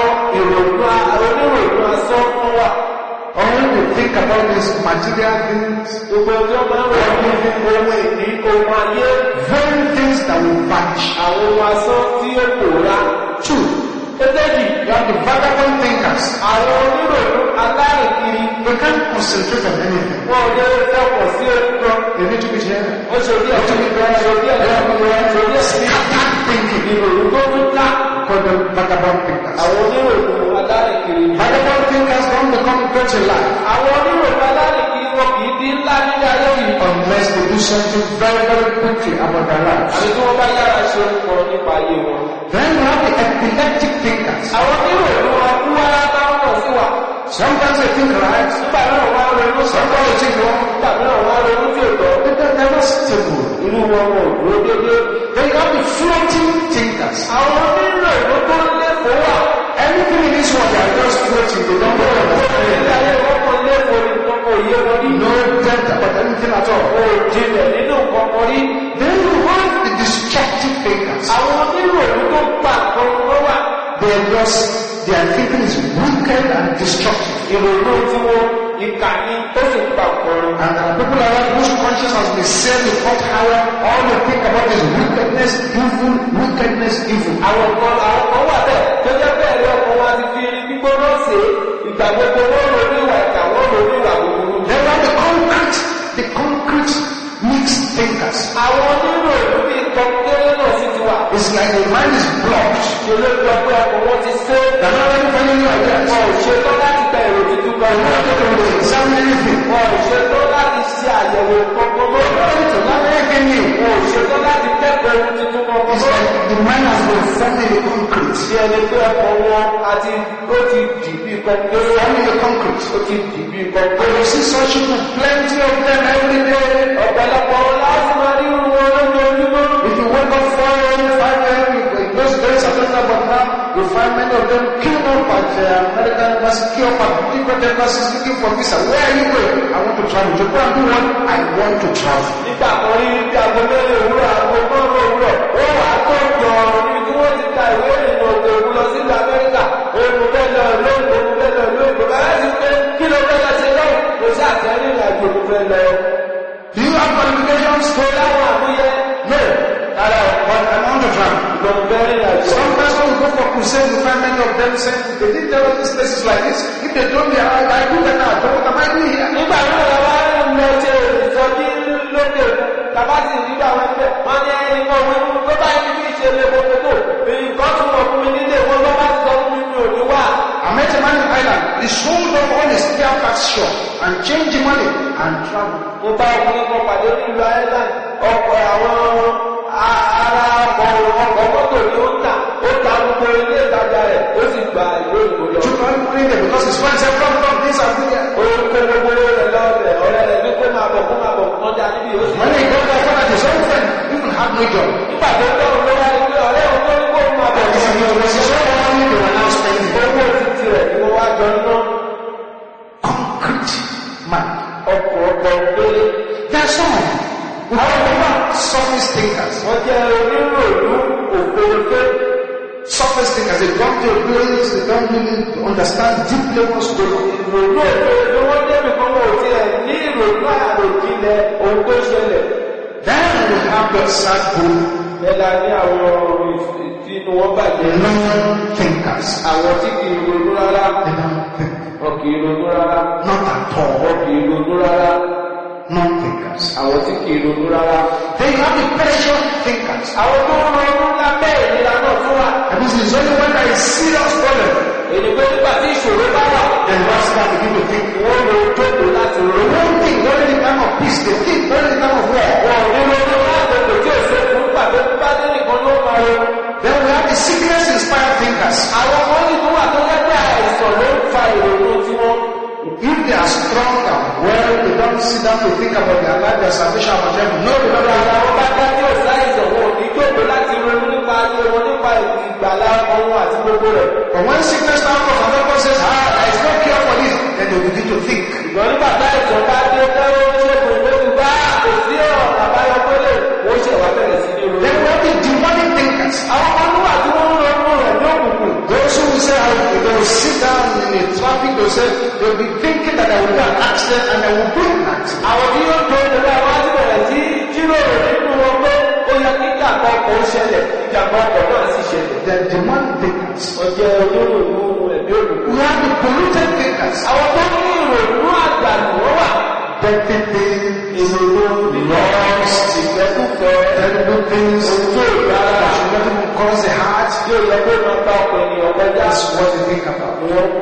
onírònú asán kan wà.
Only they think about these material things,
Gbogbo ọjọ́ máa ń wọ̀ ní ohun ìní ohun ayé.
vain things that will vanish.
Àwọn ohun asán tí ó pòórá.
Two,
Kétéjì,
you have the vagabond thinkers.
àwọn onírònú alárìnkiri.
They can't concentrate on anything.
Wọ́n ò lè fẹ́pọ̀ sí ẹ̀kọ́.
They need to be here.
Ó ṣe bí ọ̀tún bí bẹ́ẹ̀ ṣe bí ẹ̀kọ́.
Scattered thinking.
Ìrònú tó ń dá.
Call them vagabond thinkers.
Àwọn onírònú alárìnkiri.
Vagabond thinkers don't become great in life
Àwọn onírònú alárìnkiri wọn kì í di ńlá nílé ayé yìí.
unless they do something very, very quickly about their lives.
Àbí tí wọ́n bá yára ṣe orúkọ nípa ayé wọn.
Then you have the epileptic thinkers.
Àwọn onírònú akúwárá táwọn náà sí wà.
Sometimes they think right,
Nígbà náà wọ́n á ronú
sometimes they think wrong.
Nígbà náà wọ́n á ronú tí ò tọ́.
They're not stable.
Inú wọn ò dúró dédé.
Then you have the floating thinkers.
Àwọn onírònú tó ń léfò wà.
Anything in this world, they are just floating. They don't know about
Ilé
anything.
ayé wọn kàn léfò ní nǹkan kò yé wọn rí.
No depth about anything at all.
Kò jinlẹ̀ nínú nǹkan kan rí.
Then you have the destructive thinkers.
Àwọn onírònú tó gbà kan ló wà.
Their thinking is wicked and destructive.
Ìrònú tí wọ́n ìkà ní ó sì gbà kan.
And there are people around whose conscience has been set the pot higher. All they think about is wickedness, evil.
Àwọn kan wà bẹ́ẹ̀ tó jẹ́ bẹ́ẹ̀ ní ọkàn wa ti fi irin gbígbóná ṣe ìgbà gbogbo wọn ronú ìwà ìkà wọn ronú ìwà búburú.
Then we have the concrete mixed thinkers.
Àwọn onírònú bí kọ́kéré náà sì ti wà.
It's like the mind is blocked.
Ṣèlú ìgbà pé ọkàn wọn ti ṣe.
They're not ready for any ideas.
Wọn ò ṣetán láti gba èrò tuntun kan.
They're not ready to examine anything.
Wọn ò ṣetán láti ṣe àyẹ̀wò kankan
They're not ready to learn anything new.
Wọn ò ṣetán láti kẹ́kọ̀ọ́ ohun tuntun kankan
It's like the mind has been formed in the concrete.
Bí ẹni pé ọkàn wọn àti ó ti dì bí kọ́kéré.
Formed in the concrete.
Ó ti dì bí
And
kọ́kéré.
you see such people, plenty of them every day.
Ọ̀pọ̀lọpọ̀ wọn láti máa rí irun wọn lójoojúmọ́.
If you wake up 4 a.m., 5 a.m., in those days, I don't know about now, you find many of them queued up at American embassy, different embassies looking for visa. Where are you going? I want to travel. To go and do what? I want to travel.
Nígbà kan rí bí agbẹ́mẹ́lẹ̀ òwúrọ̀ agbẹ́mọ́rọ̀ òwúrọ̀ ó wà tó jọ níbi tí wọ́n ti ta ìwé ìrìnà òkè òkun lọ sí ìlú Amẹ́ríkà òun fẹ́ lọ lóyìnbó òun fẹ́ lọ lóyìnbó bàbá ti pé kí ló fẹ́ lọ ṣe lọ́wọ́ kò sí àtẹ́rí ìrìnàjò òun fẹ́ lọ.
Do you have qualifications?
Tó láwọn àmúyẹ
No. But I want to travel.
lọ́gbẹ́ ìrìnàjò.
Some person will go for crusade, you find many of them saying, they didn't tell us these places like this. If they told me, I do that now. What am I doing here?
Nígbà náà la wá lọ ṣe ìsọjí lókè tàbá sì nígbà wọn pẹ wọn ní ẹni kan wọn tó bá yẹ kí ṣe lè gbogbo tó nǹkan tún wọn fún mi nílé wọn lọ bá ti sọ fún mi mi ò ní wà.
I met a man in Ireland. He sold off all his spare parts shop and changed the money and traveled.
Mo bá ọkùnrin kan pàdé nílùú Ireland ọkọ̀ àwọn ará ọkọ̀ mọ́tò ni ó ta gbogbo ilé ìtajà rẹ̀ ó sì gba ìwé ìbò lọ.
Took all money there because his friend said, come, this and that.
Ó ń pè gbogbo rẹ̀ lọ́ọ̀bẹ̀ ọ̀rẹ́ rẹ̀ ní kó máa bọ̀ ọjà níbi ó sì.
When he got there, found that his own friend even had no job.
Nígbà tó tọrọ ló wá ní pé ọ̀rẹ́ òun tó ní kó máa bọ̀
He said, he was so money they were now spending.
owó títí rẹ̀ ni mo wá jọ ná.
Concrete man.
Ọ̀pọ̀ péré.
There are some who are surface thinkers.
Wọ́n jẹ́ oníròlú òfurufú.
Surface thinkers, they don't do place, they don't really understand deeply what's going on.
Ìròlú òfurufú wọ́n débi kan wọ́n ò tiẹ̀ ní ìròlú àròjinlẹ̀ ohun tó ṣẹlẹ̀.
Then we have the sad book,
Ẹ̀la ní àwọn ìtinú wọn bàjẹ́.
non-thinkers.
Àwọn tí kì í ronú rárá.
They don't think.
Wọ́n kì í ronú rárá.
Not at all.
Wọ́n kì í ronú rárá.
Non-thinkers.
Àwọn tí kì í ronú rárá.
Then you have the patient thinkers.
Àwọn tó ń ronú lábẹ́ ìlera náà tún wà.
And this is only when there is serious problem.
Èdè pé nígbà tí ìṣòro bá wà.
Then one start begin to think.
Wọ́n lo jókòó láti
They
ronú.
won't think only the time of peace. They think only the time of war.
Wọ́n ò ní ronú lágbègbè tí ò ṣe fún pàdé bá dé nìkan ló máa ronú.
Then we have the sickness-inspired thinkers.
Àwọn ọmọ ní tó wà tó lẹ́gbẹ́ àìsàn ló ń fa ìrònú tí wọ́n.
If they are strong and well, they don't sit down to think about their life, their salvation, about them. No, they don't
Àwọn
have
àwọn bá dá tí ò sáìsàn wọn ò ní jókòó láti ronú nípa ayé wọn nípa ìgbàlá ọmọ àti gbogbo rẹ̀.
But when sickness now comes and doctor says, there is no cure for this, then they begin to think.
Ìgbọ́n nígbà tá ìsàn bá dé tẹ́wọ́ ṣègùn lórí bá kò sí ọ̀nà àbáyọ tó lè wọ́n ṣe wá bẹ̀rẹ̀ sí ní ronú.
Then we have the demonic thinkers.
Àwọn ọmọ nígbà tí wọ́n ń ronú rẹ̀ ní òkùnkùn.
Those who will say, they will sit down in a traffic, they will say, they will be thinking that there will be an accident and they will do an accident.
Àwọn tí yóò tó ìdílé àwọn ti bẹ̀rẹ̀ sí jíròrò nínú wọn pé ó yẹ kí ìjàmbá ọkọ̀ ó ṣẹlẹ̀ ìjàmbá ọkọ̀ náà sì ṣẹlẹ̀.
The demonic thinkers.
Ọjọ́ onírònú ẹ̀mí òkùnkùn.
We have the polluted thinkers.
Àwọn tó ní ìrònú àgbàlù wọ́n wà.
Dirty things,
Ìrònú
lost,
ìfẹ́kùfẹ́
terrible things,
ohun tó ìrara
that should not even cause a heart.
yóò yẹ kó máa bá ọkọ̀ ènìyàn kọjá.
That's what they think about.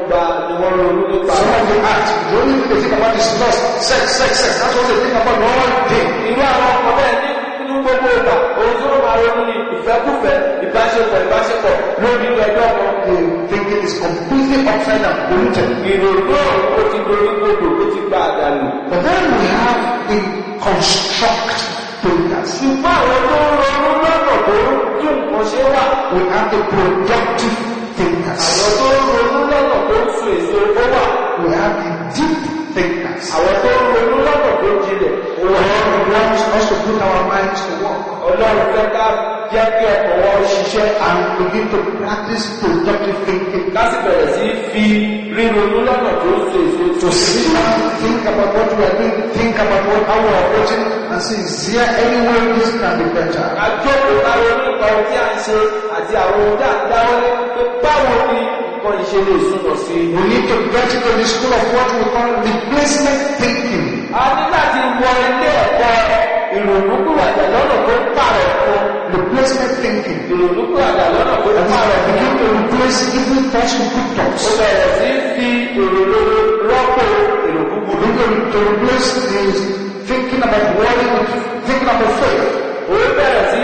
Ni wọ́n ronú nípa.
Some of them act. The only thing they think about is lust, sex. That's what they think about all day.
Irú àwọn ọkọ̀ bẹ́ẹ̀ nínú gbogbo ìgbà ohun tí wọ́n máa ronú ní ìfẹ́kùfẹ́ ìbáṣepọ̀ lórí ẹjọ́ kan.
The thinking is completely upside down, polluted.
Ìrònú ó ti dorí gbogbo ó ti gba àdàlù.
But then we have the construct thinkers.
Ṣùgbọ́n àwọn tó ń ronú lọ́nà tó tún nǹkan ṣe wà.
We have the productive thinkers.
Àwọn tó ń ronú lọ́nà tó ń so èso ó wà.
We have the deep thinkers.
Àwọn tó ń ronú lọ́nà tó jinlẹ̀ ó wà.
God wants us to put our minds to work
Ọlọ́run fẹ́ ká jẹ́ kí ọkọ̀ wọn ṣiṣẹ́
and begin to practice productive thinking.
láti bẹ̀rẹ̀ sí fi ríronú lọ́nà tó ń so èso
To sit down, think about what we are doing, think about how we are approaching, and see, is there any way this can be better?
Àjọpọ̀ láwọn nípa ohun tí a ń ṣe àti àwọn ohun tí a ń dáwọ́lé pé báwo ni nǹkan ìṣe lè súnmọ́ sí i.
We need to get into the school of what we call replacement thinking.
A ní láti wọ ilé ẹ̀kọ́ ìrònúkúwàdà lọ́nà tó ń pààrọ̀ fún.
Replacement thinking.
Ìrònúkúwàdà lọ́nà tó ń
That is
pààrọ̀
why
fún.
begin to replace evil thoughts with good thoughts.
Ó bẹ̀rẹ̀ sí fi èrò rọ́pò èrò búburú.
Begin to replace the thinking about worry with thinking about faith.
Ó bẹ̀rẹ̀ sí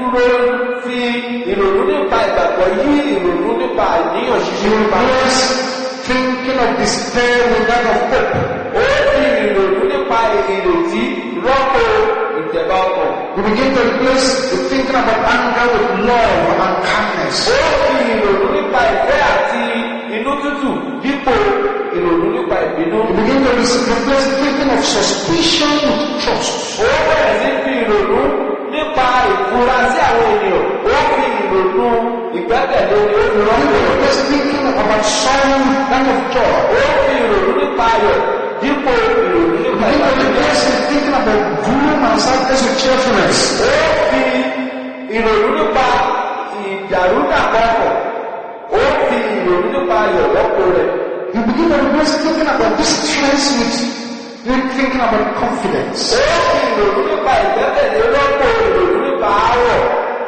fi ìrònú nípa ìgbàgbọ́ yí ìrònú nípa àníyàn ṣíṣe
You
nípa.
replace thinking of despair with that of hope.
Ó fi ìrònú nípa ìrètí rọ́pò ìtẹ̀bá ọkàn.
You begin to replace the thinking about anger with love and kindness.
Ó fi ìrònú nípa ìfẹ́ àti inú tútù tútù dípò ìrònú nípa ìbínú.
You begin to replace thinking of suspicion with trust.
Ó bẹ̀rẹ̀ sí fi ìrònú nípa ìfura sí àwọn ènìyàn. Ó fi ìrònú ìgbẹ́kẹ̀lé ní ó fi
You
rọ́pò.
replace thinking about sorrow kind of joy.
Ó fi ìrònú nípa ayọ̀ dípò ìrònú nípa
You
ìbànújẹ́.
replace thinking about gloom and sadness with cheerfulness.
Ó fi ìrònú nípa ìdàrúdàpọ̀ ọkàn. Ó fi ìrònú nípa ayọ̀ rọ́pò rẹ̀.
You begin to replace thinking about distress with thinking about confidence.
Ó fi ìrònú nípa ìgbẹ́kẹ̀lé rọ́pò ìrònú nípa àárọ̀.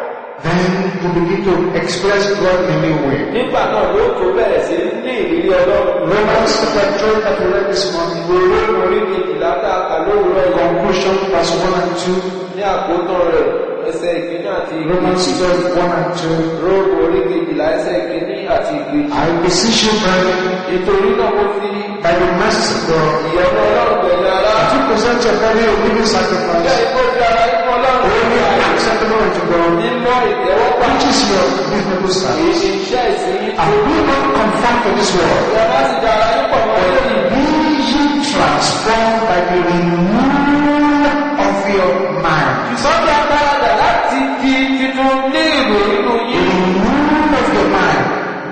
Then you begin to express God in a new way.
Nígbà náà ló tó bẹ̀rẹ̀ sí ní ìrírí Ọlọ́run.
Romans chapter 12 that we read this morning.
Ìwé orí kejìlá tá a kà lówùúrọ̀ yìí.
Conclusion verse 1 and 2.
Ní àkótán rẹ̀ ẹsẹ̀ ìkíní àti
Romans
ìkejì.
12, 1 and 2.
Róòmù orí kejìlá ẹsẹ̀ ìkíní àti ìkejì.
I beseech you, brethren,
Nítorí náà mo fi
by the mercies of God,
ìyọ́nú Ọlọ́run pẹ̀lú ara.
that you present your body a living
Jẹ́
sacrifice,
ìkójú ara ikú Ọlọ́run
holy
ní
and
àyè.
acceptable unto God,
Mímọ́ ìtẹ́wọ́gbà.
which is your reasonable
Kìí
service.
ṣe iṣẹ́ ìsìn
And be not conformed to this world,
ìyá bá ti dára yín pọ̀ mọ́ lórí.
be ye transformed by the renewal of your mind.
Sọ́jà gbáradà láti di titun ní ìròyìn
The
yín.
renewal of your mind,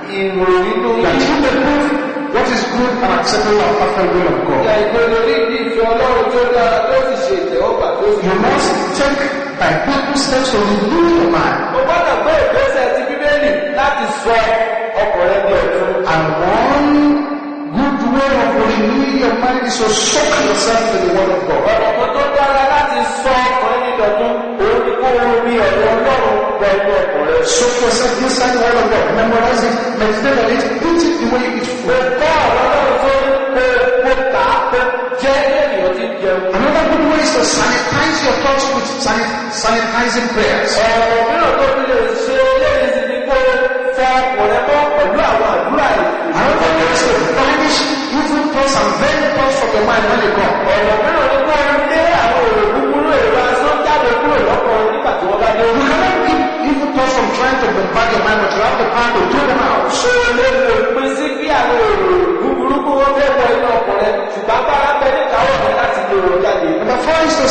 Ìròyìn
that
yín.
you may prove what is good and acceptable and perfect will of
Ìyá
God.
ìpele orí ìdí ìfẹ́ Ọlọ́run tó dára tó sì ṣe ìtẹ́wọ́gbà tó sì.
You must take by biblical steps to renew your mind.
Mo gbọ́dọ̀ gbé ìgbésẹ̀ ti Bíbélì láti sọ ọkùnrin di ọ̀tun.
And one good way of renewing your mind is to soak yourself in the Word of God.
Ọ̀nà kan tó dára láti sọ ọkùnrin di ọ̀tun òun ni kó o rí ọ̀rọ̀ Ọlọ́run pẹ̀lú ọkùnrin.
Soak yourself inside the Word of God. Memorize it, meditate on it, eat it the way you eat
Mo
food.
kọ́ ọ̀rọ̀ Ọlọ́run tó mo kà á pé jẹ́ ènìyàn ti jẹun.
Another good way is to sanitize your thoughts with sanitizing prayers.
Ọ̀rọ̀ mìíràn tó fi lè ṣe eléyìí sí ni kó fọ ọkùnrin mọ́ pẹ̀lú àwọn àdúrà yìí.
Another way is to banish evil thoughts and vain thoughts from your mind when they come.
Ọ̀nà mìíràn ni kó lé àwọn èrò búburú èrò asán jáde kúrò lọ́kàn nígbà tí wọ́n bá dé.
You cannot keep evil thoughts from trying to bombard your mind, but you have the power to throw them out.
Ṣé o lè lè pín sí bí àwọn èrò búburú kó wọ́n fẹ́ wọ inú ọkùnrin ṣùgbọ́n bára bẹ ní káwọ́ rẹ láti lè wọ jáde.
Number 4 is to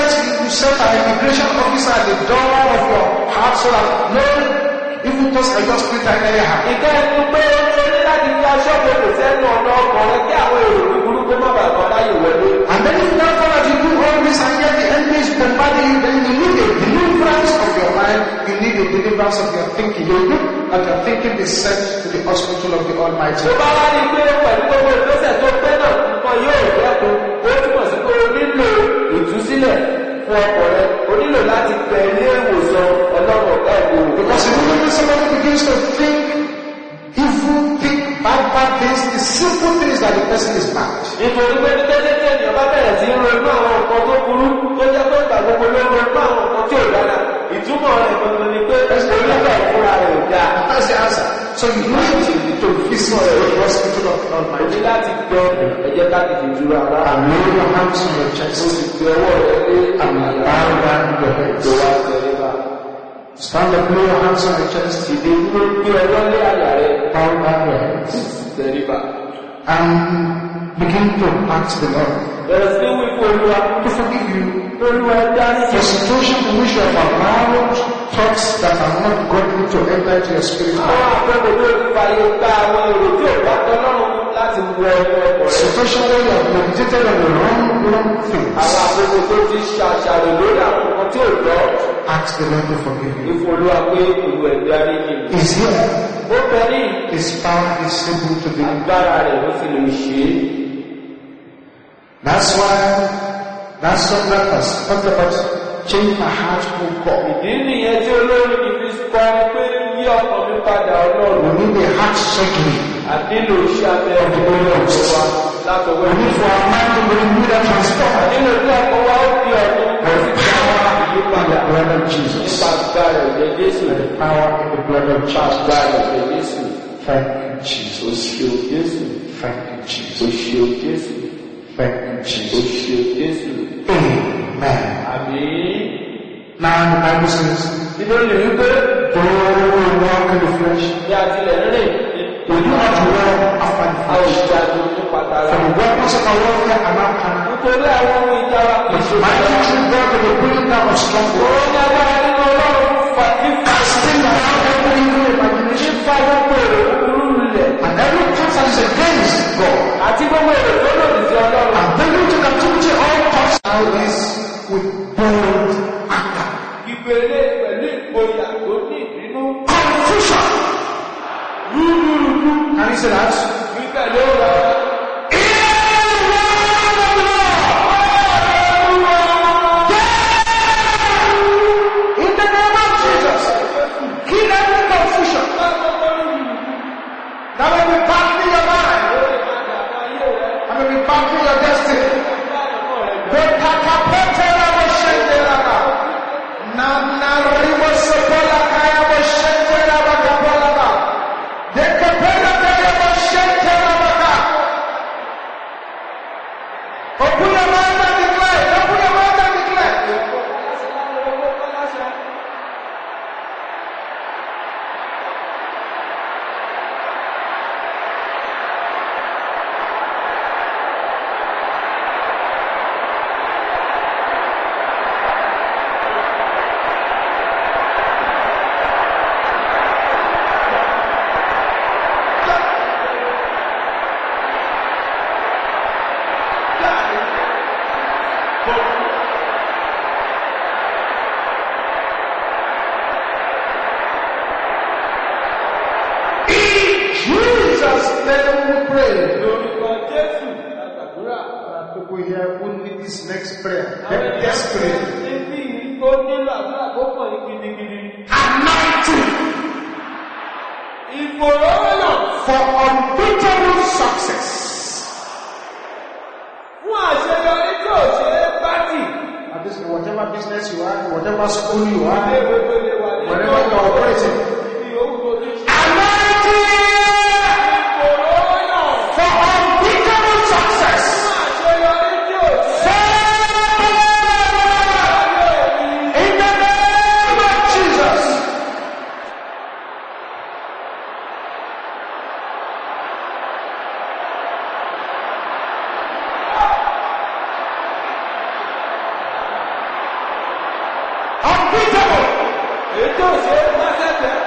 set an immigration officer at the door of your heart so that no evil thoughts can just flit anyhow.
Ìkẹ́ ẹni pé ó ní láti fi aṣọ pèpè sẹ́nu ọ̀nà ọkùnrin kí àwọn èrò búburú kó má bàa kọ́ láyè wọlé.
And then if now that you do all this and yet the enemy is bombarding you, then you need a deliverance of your mind, you need a deliverance of your thinking. You look at your thinking is sent to the hospital of the Almighty.
Tó bá wá ní pé pẹ̀lú gbogbo ìgbésẹ̀ tó pé náà nǹkan yóò dẹ́kun, ó túmọ̀ sí pé o nílò ìtúsílẹ̀ fún ọkùnrin, o nílò láti tẹ̀lé ìwòsàn Ọlọ́run ọ̀gá ìgbòho.
Because immediately somebody begins to think evil, think bad things, the simple thing is that the person is bad.
Nítorí pé ní tẹ́tẹ́ tí ènìyàn bá bẹ̀rẹ̀ sí ronú àwọn nǹkan tó burú tó jẹ́ pé ìgbà gbogbo ló ronú àwọn nǹkan tí ò dára. Ìtumọ̀ rẹ̀ gbogbo ni pé onígbà ìfúnra rẹ̀ ò dáa.
That's the answer. So you need to visit the hospital of the
O
Almighty.
ní láti gbọ́ ẹ̀jẹ̀ ká tètè dúró ara
And
rẹ̀.
lay your hands on your chest
Fi ọwọ́ rẹ̀ lé
and
àyà
bow down your head.
tó wá tẹ̀lé bá.
Stand up, lay your hands on your chest,
Ìdè dúró gbé ọwọ́ lé àyà rẹ̀
bow down your head,
tẹ̀lé bá.
and begin to ask the Lord
Bẹ̀rẹ̀ sí wí fún Olúwa.
to forgive you
Olúwa dárí
for
jì.
situations in which you have allowed thoughts that are not godly to enter into your spirit.
Àwọn àpẹẹrẹ tó ti fàyè gba àwọn èrò tí ò bá tọ́lọ́run láti wọ ẹnu ọkọ̀ rẹ̀.
Situation where you have meditated on the wrong things.
Àwọn àpẹẹrẹ tó ti ṣàṣàrò lórí àwọn nǹkan tí ò lọ.
Ask the Lord to forgive you.
Ìfún Olúwa pé Olúwa dárí jì.
He's here.
Ó bẹ ní
His power is able to do it.
agbára rẹ̀ ló sì lè ṣe é.
That's why that song that has talked about change my heart to God.
Ìdí nìyẹn tí olórin mi fi kọ pé yí ọkàn mi padà
We
Ọlọ́run.
need a heart surgery.
Àdínlò iṣẹ́ abẹ ọkọ̀ wa látọwọ́
We need for our mind to be renewed and transformed.
Àdínlò tí ọkọ̀ wa ó fi ọdún
By the power in
ìyípadà
the blood of Jesus.
nípa agbára ẹ̀jẹ̀ Jésù.
By the power in the blood of
Nípa
Jesus.
agbára ẹ̀jẹ̀ Jésù.
Thank you, Jesus.
O ṣeun Jésù.
Thank you,
O
Jesus.
ṣeun Jésù.
Thank you,
O
Jesus.
ṣeun Jésù.
Amen.
Àmín.
Now the Bible says,
Nínú lè rí pé
though we walk in the flesh,
bí a tilẹ̀ rìn
We do not dwell after the
A ò
flesh.
jagun nípa tara.
For the weapons of our warfare are not carnal,
Nítorí àwọn ohun ìjà wa kì í
but
ṣe
mighty
tara.
through God to the pulling down of
Ó
strongholds,
ní agbára nínú Ọlọ́run
casting down every evil imagination
fífa gbogbo èrò búburú lulẹ̀.
and every thought that is against God,
Àti gbogbo èrò tó lòdì sí Ọlọ́run.
and bring into captivity all thoughts. Now this with bold anger,
Ìgbélé pẹ̀lú ìgboyà tó ní ìbínú.
confusion.
Rúdurùdu.
Can you say that?
Wípẹ̀lú ọ̀rọ̀.
In the name of Jesus, kill every confusion. That may be battling your mind, that may be battling your destiny. The Takapotera was Shendelaba. Nanarimo Sopola Kaya was Shendelaba Kapolaba. The Kapela Kaya was Shendelaba. Open your mouth and declare. Open your mouth and declare. Jesus' name we pray.
Lórúkọ Jésù àtàdúrà.
There are people here who need this next prayer.
Àwọn
They're
ènìyàn
desperate.
níbí ó nílò àdúrà tó pọ̀ ní gidigidi.
Anointing
Ìfòròyàn
for unbeatable success.
fún àṣeyọrí tí ò ṣe é bátì.
At this, whatever business you are, whatever school you are,
Ilé-ìwé tó lè wà ní
wherever you are operating.
ibi yòówù tó ti ṣe.
Anointing
Ìfòròyàn
for unbeatable success.
fún àṣeyọrí tí ò ṣe
In the name of Jesus. Unbeatable.
èyí tí ò ṣe é bá sẹ́sẹ̀.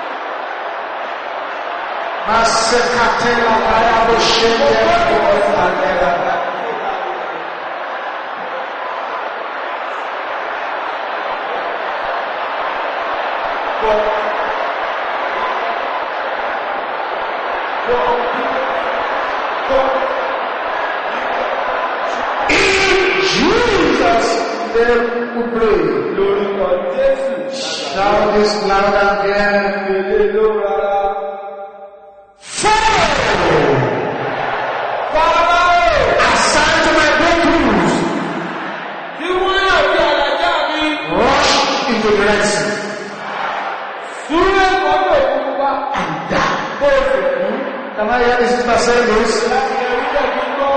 Masekatela Kayabo Shendela Kotandela. In Jesus' name we pray.
Lórúkọ Jésù
Shout this loud and clear.
èlé ló rárá.
Assign to my breakthroughs.
Tí wọ́n yàn bí àlàjá mi.
Rush into the Red Sea
Súré kọ́tò òkú wá.
and die.
Bó o sì kú.
Can I hear the sister say this?
Láti ẹ̀rí jẹ́ kí n gbọ́.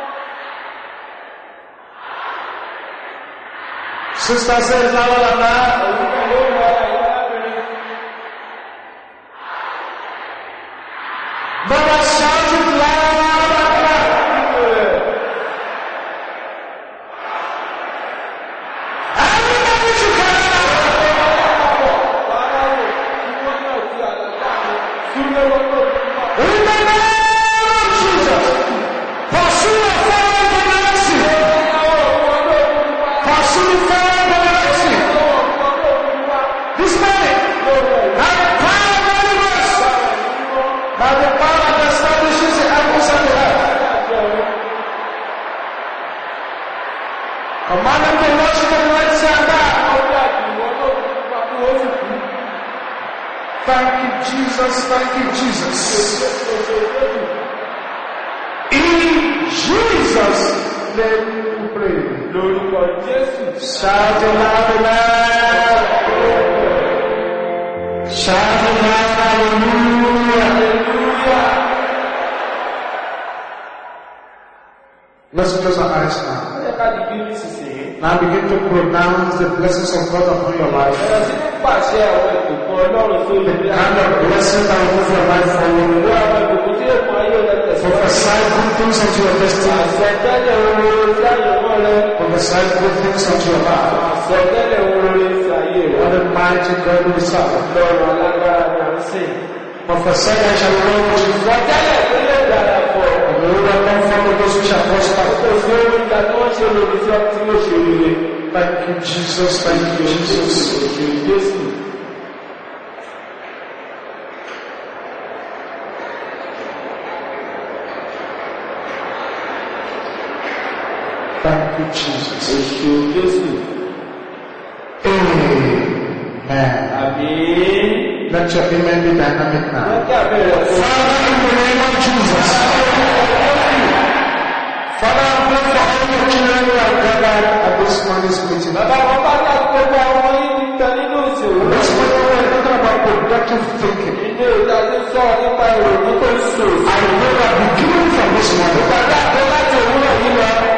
Sister says louder than that.
Òwúrọ̀ ló ń wá ìwà lábẹ́rẹ́.
Brother, shout it loud and clear. Everybody should come out.
Báráwò tí wọ́n yàn sí àlàjá mi. Súré kọ́tò òkú wá.
In the name of Jesus. Pursue a fire in the Red Sea. Pursue the fire in the Red Sea. This morning, by the power of the Holy Ghost, by the power that establishes the heavens and the earth, command them to rush into the Red Sea and die. Thank you, Jesus. Thank you, Jesus. In Jesus' name we pray.
Lórúkọ Jésù.
Shout it loud, amen. Shout it loud, hallelujah.
Hallelujah.
Let's close our eyes now.
Ẹ ká dìbí nísinsìnyí.
Now begin to pronounce the blessings of God upon your life.
Bẹ̀rẹ̀ sí ní pàṣẹ àwọn ìbùkún ọlọ́run tó lè rí
kind of blessing that will move your life forward.
ìlú àwọn ìbùkún tí èèmọ̀ ayé rẹ̀ tẹ̀síwájú.
Prophesy good things unto your destiny.
Àsọtẹ́lẹ̀ oore sí àyẹ̀wò rẹ̀.
Prophesy good things unto your life.
Àsọtẹ́lẹ̀ oore sí ayé rẹ̀.
What a mighty God we serve.
Lọ́rọ̀ alágbára ni à ń sìn.
Prophesy I shall run with you.
Àsọtẹ́lẹ̀ tó lè dára pọ̀.
The Lord will come from those who shall prosper.
Kò sí orí ìgbà tí wọ́n ṣe lòdì sí ọtí tí ó ṣe rere.
Thank you, Jesus. Thank you, Jesus.
Òṣèlú Jésù.
Thank you, Jesus.
Òṣèlú Jésù.
Amen.
Àmín.
Let your amen be dynamic now.
Lọ́kẹ́ àbẹ̀rẹ̀ fún
Father, in the name of Jesus. Father, I pray for all your children who are gathered at this morning's meeting.
bàbá wọn bá dá gbogbo àwọn yìí ti tẹ nínú ìṣòro.
This morning we are talking about productive thinking.
Ilé ìdájí sọ nípa ìrònú tó ń sò.
I know that beginning from this morning,
Bàbá àgbẹ̀ láti òwúrọ̀ yìí lọ.